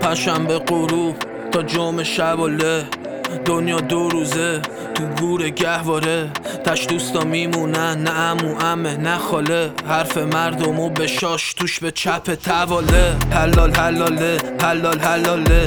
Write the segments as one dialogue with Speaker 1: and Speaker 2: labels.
Speaker 1: پنجشنبه غروب تا جمعه شباله، دنیا دو روزه تو گور گهواره. تش دوستا میمونن، نه عمو عمه نه خاله، حرف مردمو به شاش توش به چپ تواله. حلال حلاله حلال حلاله،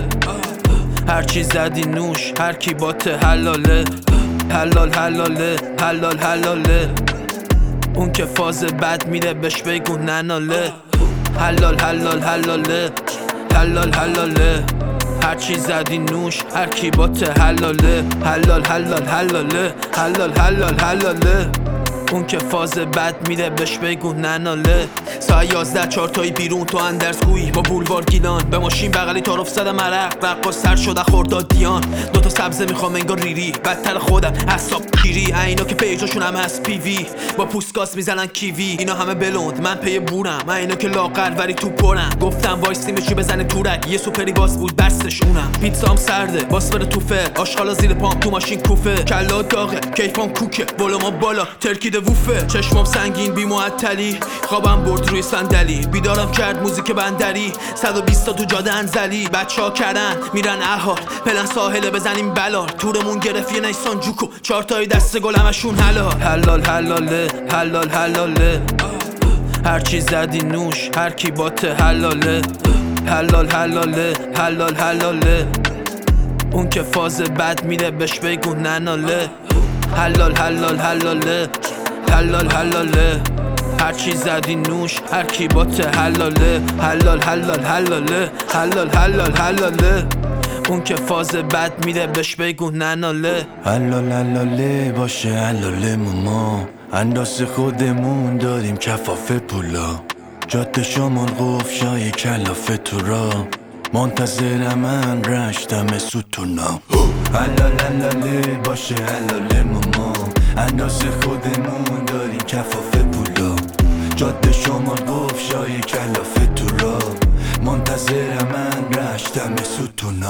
Speaker 1: هرچی زدی نوش هر کی باته حلاله. حلال حلاله حلال حلاله، اون که فاز بد میره بهش بگو نناله. حلال حلال حلاله حلال حلاله، هرچی زدی نوش هر کی باته حلاله. حلال حلال حلاله حلال حلال حلاله، اون که فاز بد میره بهش بگو نناله. ساعت 11 چارتایی بیرون تو اندرزگویی با بولوار گیلان، به ماشین بغلی تعارف زدم عرق رقاص سر شده خورداد دیان. دوتا سبزه میخوام انگار ریری، بدتر خودم حساب گیری. اینا که پیجاشون هم هست پی وی، با پوستگاز میزنن کیوی. اینا همه بلوند من پی بورم، اینا که لاغر ولی تو پرم. گفتم وایسیم چی بزنه تورک، یه سوپری باس بود بستش اونم. پیتزام سرده باس بره توفه، آشغالا زیر پام تو ماشین کوفه. کلا داغه کیفام کوکه، بالا ما بالا ترکیده ووفه. چشمام سنگین بی معطلی، خوابم برد روی صندلی. بیدارم کرد موزیک بندری، 120 تا تو جاده انزلی. بچه‌ها کردن میرن احال، پلن ساحله بزنیم بلال. تورمون گرفت یه نیسان جوکو، چارتای دست گل همشون حلال. حلال حلاله حلال حلاله، هرچی زدی نوش هر کی باته حلاله. حلال حلاله حلال حلاله، اون که فاز بد میره بهش بگو نناله. حلال حلال حلاله حلال حلاله، هرچی زدی نوش هر کی باته حلاله. حلال حلال حلاله حلال حلال حلاله، اون که فاز بد میره بهش بگو نناله.
Speaker 2: حلال حلاله باشه حلاله ما، انداز خودمون داریم کفاف پولا. جاده شمال قفشای کلافه تو را، منتظر من رشتم ستونا. حلال حلاله باشه حلاله ما، انداز خودمون داریم کفاف پولا. جاده شمال قفشای کلافه تو را، منتظر من رشتم ستونا.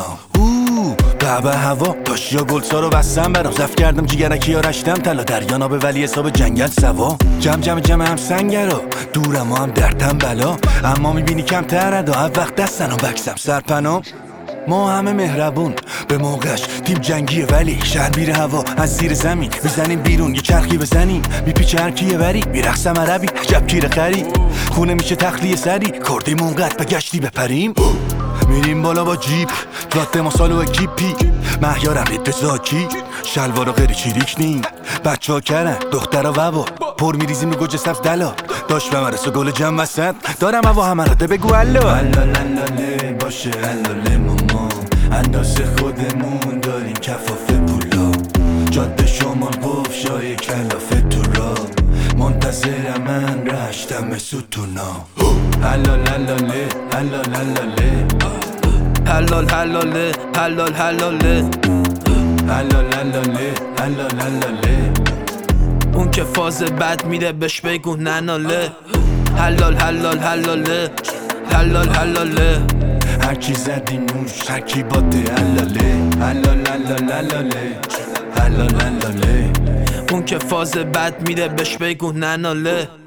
Speaker 2: قعبه هوا داشیا گلسا رو بستم برام، زف کردم جیگرکی ها رشتم طلا. دریا به ولی حساب جنگل سوا، جمع هم سنگرا، دورم هم دردم بلا. اما میبینی کم تردا، هر وقت دستن و بکسم سرپنام. ما همه مهربون به موقعش، تیم جنگیه ولی شهر بیره هوا. از زیر زمین بزنیم بیرون یه چرخی بزنیم، میپیچه هر کیه وری میرخصم عربی عجب کیره خری. خونه میشه تخلیه سری، کردیم اونقدر بگشتی بپریم. میریم بالا با جیپ جاده ما سالو اکیپی، مهیارم رید زاکی شلوارا غیری چیریک نیم. بچه ها کرن دخترا ووا، پر میریزیم رو گوجه سبز دلا. داشت بمرس و گل جمع وسط، دارم هوا همه را ده بگو الو. حلال حلاله باشه حلاله ما، انداز خودمون داریم کفاف پولا. جاده شمال قفشای کلافه تو را، منتظر من رشتم ستونا. حلال حلاله حلال حلاله،
Speaker 1: حلال حلاله حلال حلاله،
Speaker 2: حلال حلاله حلال حلاله،
Speaker 1: اون که فاز بد میره بهش بگو نناله. حلال حلال حلاله حلال حلاله،
Speaker 2: هرکی زدی نوش هر کی باته حلاله. حلال حلال حلاله حلال حلاله،
Speaker 1: اون که فاز بد میره بهش بگو نناله.